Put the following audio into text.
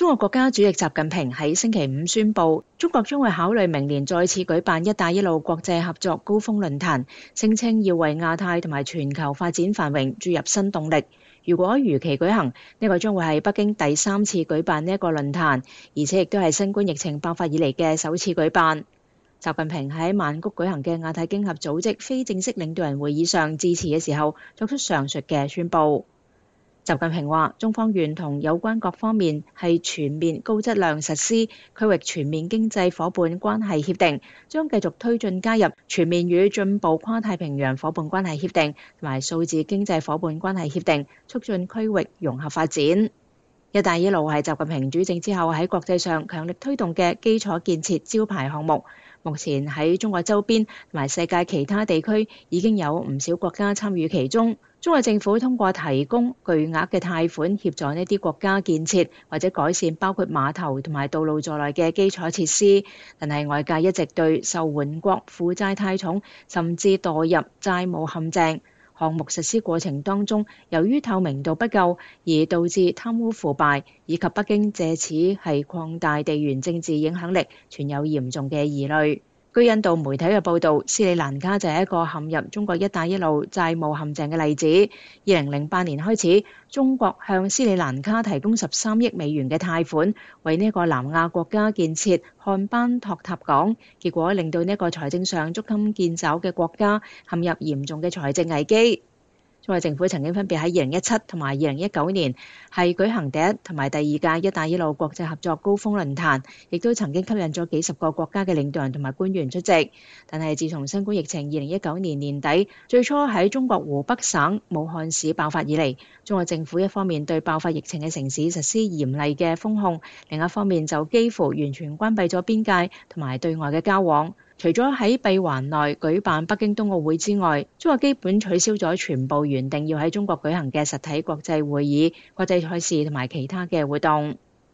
中國國家主席習近平喺星期五宣布，中國將會考慮明年再次舉辦「一帶一路」國際合作高峰論壇，聲稱要為亞太同埋全球發展繁榮注入新動力。如果如期舉行，呢個將會係北京第3次舉辦呢一個論壇，而且亦都係新冠疫情爆發以嚟嘅首次舉辦。習近平喺曼谷舉行嘅亞太經合組織非正式領導人會議上致辭嘅時候，作出上述嘅宣佈。習近平話：中方願同有關各方面係全面高質量實施區域全面經濟夥伴關係協定，將繼續推進加入全面與進步跨太平洋夥伴關係協定同埋數字經濟夥伴關係協定，促進區域融合發展。一帶一路係習近平主政之後喺國際上強力推動嘅基礎建設招牌項目。目前喺中國周邊同埋世界其他地區已經有唔少國家參與其中。中國政府通過提供巨額嘅貸款協助呢啲國家建設或者改善包括碼頭同埋道路在內嘅基礎設施，但係外界一直對受援國負債太重，甚至墮入債務陷阱。項目實施過程當中，由於透明度不夠，而導致貪污腐敗，以及北京借此係擴大地緣政治影響力，存有嚴重嘅疑慮。據印度媒體嘅報導，斯里蘭卡就係一個陷入中國一帶一路債務陷阱嘅例子。2008年開始，中國向斯里蘭卡提供13億美元嘅貸款，為呢個南亞國家建設漢班托塔港，結果令到呢個財政上捉襟見肘嘅國家陷入嚴重嘅財政危機。中國政府曾經分別喺2017同埋2019年係舉行第一同埋第二屆一帶一路國際合作高峰論壇，亦都曾經吸引咗幾十個國家嘅領導人同埋官員出席。但係自從新冠疫情2019年年底最初喺中國湖北省武漢市爆發以嚟，中國政府一方面對爆發疫情嘅城市實施嚴厲嘅封控，另一方面就幾乎完全關閉咗邊界同埋對外嘅交往。除咗喺閉環內舉辦北京冬奧會之外，中國基本取消咗全部原定要喺中國舉行嘅實體國際會議、國際賽事同埋其他嘅活動。